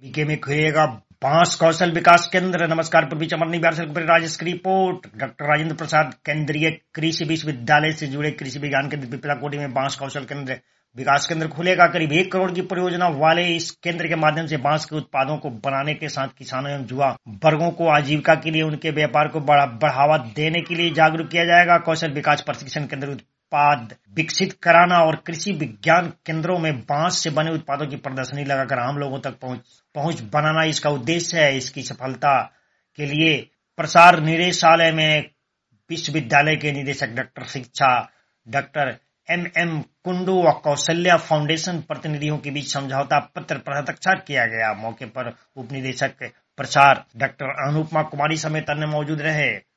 BK में खुलेगा बांस कौशल विकास केंद्र। नमस्कार, पूर्वी चंपारण बिहार से राजेश की रिपोर्ट। डॉक्टर राजेंद्र प्रसाद केंद्रीय कृषि विश्वविद्यालय से जुड़े कृषि विज्ञान केंद्र पिपलाकोटी में बांस कौशल केंद्र विकास केंद्र खुलेगा। करीब 1 करोड़ की परियोजना वाले इस केंद्र के माध्यम से बांस के उत्पादों को बनाने के साथ किसानों एवं युवा वर्गों को आजीविका के लिए उनके व्यापार को बढ़ावा देने के लिए जागरूक किया जाएगा। कौशल विकास प्रशिक्षण केंद्र उत्पाद विकसित कराना और कृषि विज्ञान केंद्रों में बांस से बने उत्पादों की प्रदर्शनी लगाकर आम लोगों तक पहुंच बनाना इसका उद्देश्य है। इसकी सफलता के लिए प्रसार निदेशालय में विश्वविद्यालय के निदेशक डॉक्टर शिक्षा डॉक्टर MM कुंडू व कौशल्या फाउंडेशन प्रतिनिधियों के बीच समझौता पत्र पर हस्ताक्षर किया गया। मौके पर उप निदेशक प्रसार डॉक्टर अनुपमा कुमारी समेत अन्य मौजूद रहे।